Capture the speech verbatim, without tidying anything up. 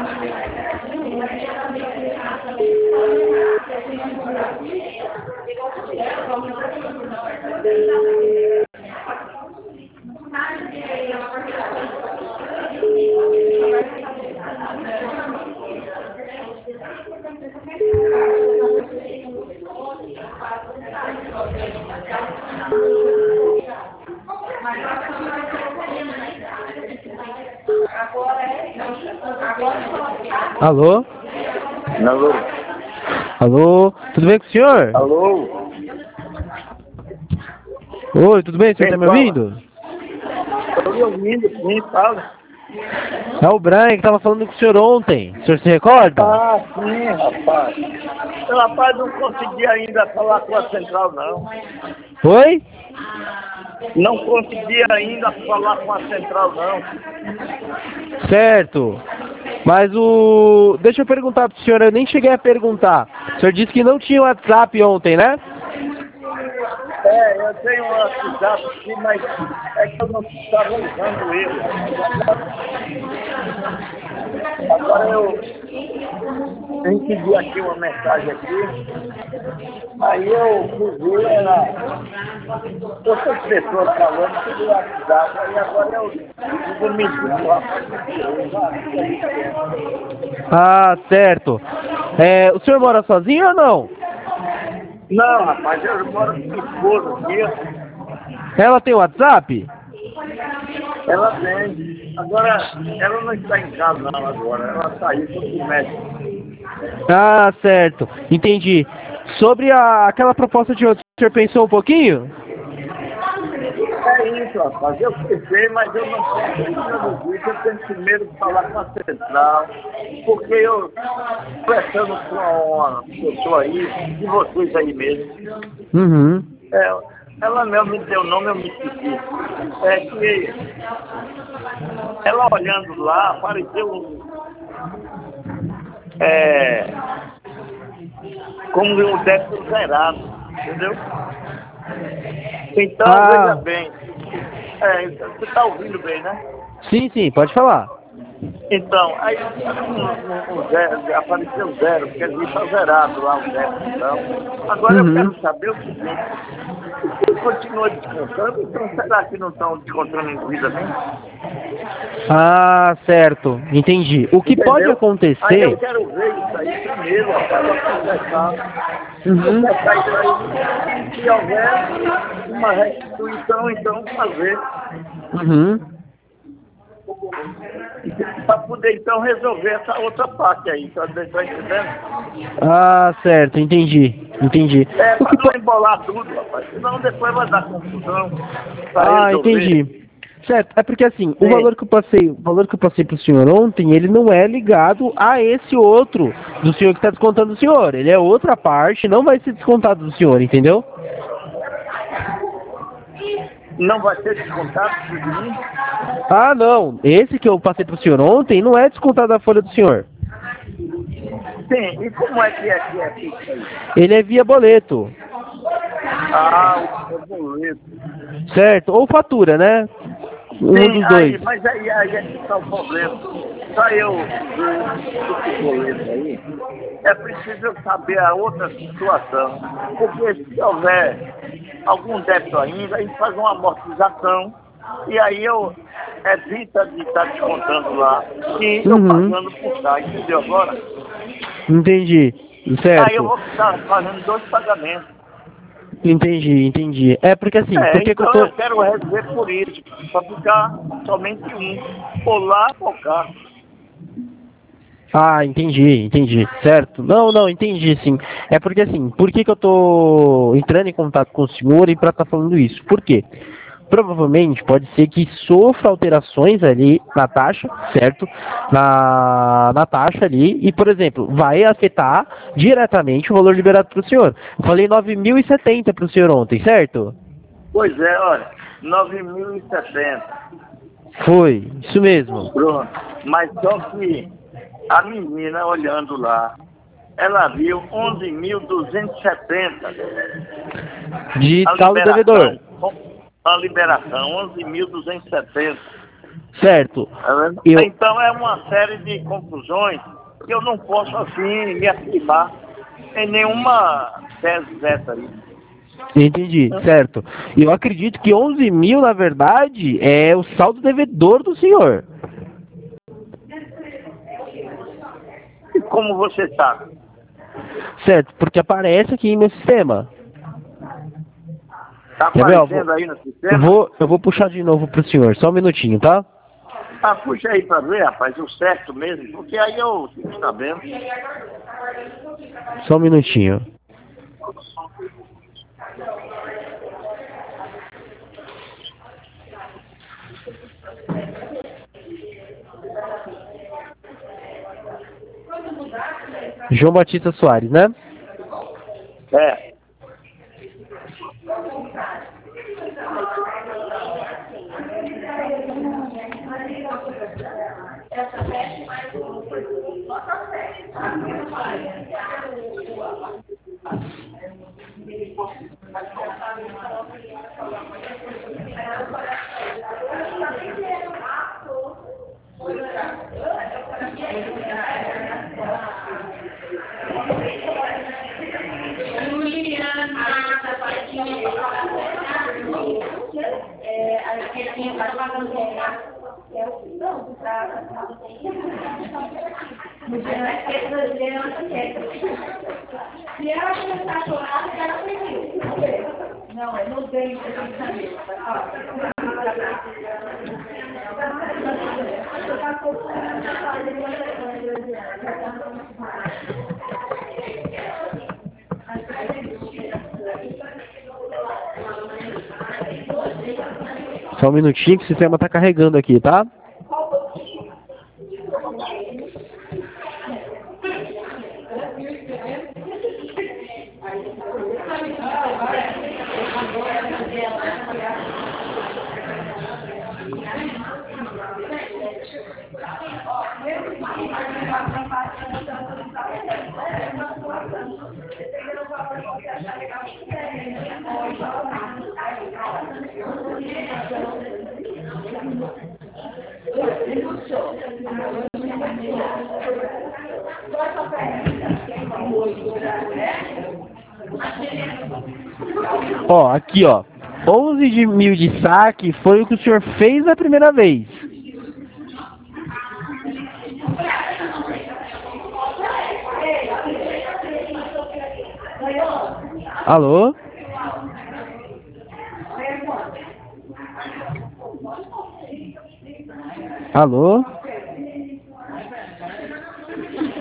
Alô? Alô? Alô? Tudo bem com o senhor? Alô? Oi, tudo bem? O senhor Quem tá me fala? ouvindo? Estou me ouvindo, sim, fala. É o Brian que tava falando com o senhor ontem. O senhor se recorda? Ah, sim, rapaz. Eu, rapaz, não consegui ainda falar com a central, não. Oi? Não consegui ainda falar com a central, não. Certo. Mas o... Deixa eu perguntar pro senhor, eu nem cheguei a perguntar. O senhor disse que não tinha WhatsApp ontem, né? É, eu tenho um WhatsApp aqui, mas é que eu não estava usando ele. Agora eu recebi aqui uma mensagem aqui. Aí eu fui ver, era outras pessoas falando sobre o WhatsApp. Aí agora eu fico medindo, rapaz, me tirou, já fica ali quieto. Ah, certo. É, o senhor mora sozinho ou não? Não, rapaz, eu moro com minha esposa aqui. Ela tem WhatsApp? Ela tem. Agora, ela não está em casa não agora. Ela saiu do médico. Ah, certo. Entendi. Sobre a, aquela proposta de outro, o senhor pensou um pouquinho? É isso, rapaz. Eu pensei, mas eu não posso ainda disso. Eu tenho primeiro que falar com a central. Porque eu, conversando com uma pessoa aí, de vocês aí mesmo, Uhum. é, ela mesmo me deu o nome, eu me esqueci. É que ela olhando lá, apareceu um, é, como um débito zerado, entendeu? Então, veja Ah, bem, é, você está ouvindo bem, né? sim, sim, pode falar. Então, aí está com um, um zero, apareceu zero, quer dizer, está zerado lá o débito, então. Agora eu Uhum. quero saber o seguinte, se continua descontando, então será que não estão descontando indevidamente? Ah, certo. Entendi. O que pode Entendeu? Aí eu acontecer... quero ver isso aí primeiro, rapaz, para conversar. Uhum. Conversar isso aí, se houver uma restituição, então fazer. Uhum. Para poder então resolver essa outra parte aí, tá, tá entendendo? Ah, certo. Entendi. Entendi. É, O para que não po... embolar tudo, rapaz, senão depois vai dar confusão para Ah, resolver. entendi. Certo, é porque assim, o Sim. valor que eu passei, o valor que eu passei pro senhor ontem, ele não é ligado a esse outro do senhor que está descontando o senhor. Ele é outra parte, não vai ser descontado do senhor, entendeu? Não vai ser descontado de mim? Ah, não. Esse que eu passei pro senhor ontem não é descontado da folha do senhor. Sim, e como é que é que é feito aí? Ele é via boleto, Ah, o, o boleto. certo? Ou fatura, né? Um Sim, dos dois. aí, mas aí, aí é que está o problema. Para eu ver esse boleto aí, é preciso eu saber a outra situação. Porque se houver algum débito ainda, a gente faz uma amortização e aí eu evita de estar descontando lá e eu Uhum. pagando por cá, entendeu agora? Entendi. Aí eu Certo. vou estar fazendo dois pagamentos. Entendi, entendi. É porque assim, por É, que que eu então tô... eu quero resolver por isso, para ficar somente um, ou lá ou cá. Ah, entendi, entendi. Certo. Não, não, entendi sim. É porque assim, por que que eu tô entrando em contato com o senhor e pra estar falando isso? Por quê? Provavelmente pode ser que sofra alterações ali na taxa, certo? Na, na taxa ali, e por exemplo, vai afetar diretamente o valor liberado para o senhor. Eu falei nove mil e setenta para o senhor ontem, certo? Pois é, olha, nove mil e setenta. Foi, isso mesmo. Pronto. Mas só que a menina olhando lá, ela viu onze mil duzentos e setenta. De A saldo devedor. liberação, a liberação, onze mil duzentos e setenta. Certo. É, Eu... Então é uma série de conclusões que eu não posso assim me afirmar em nenhuma tese dessa aí. Entendi, certo. Eu acredito que onze mil, na verdade, é o saldo devedor do senhor. E como você sabe? Certo, porque aparece aqui no meu sistema. Está Quer ver, ó, vou, aparecendo aí no eu, sistema? vou, eu vou puxar de novo pro senhor, só um minutinho, tá? Ah, puxa aí para ver, rapaz, o certo mesmo, porque aí eu fico sabendo. Só um minutinho. João Batista Soares, né? É. Não, é no bem, Só um minutinho que o sistema tá carregando aqui, tá? Ó, aqui, ó. onze de mil de saque foi o que o senhor fez a primeira vez. Alô? Alô?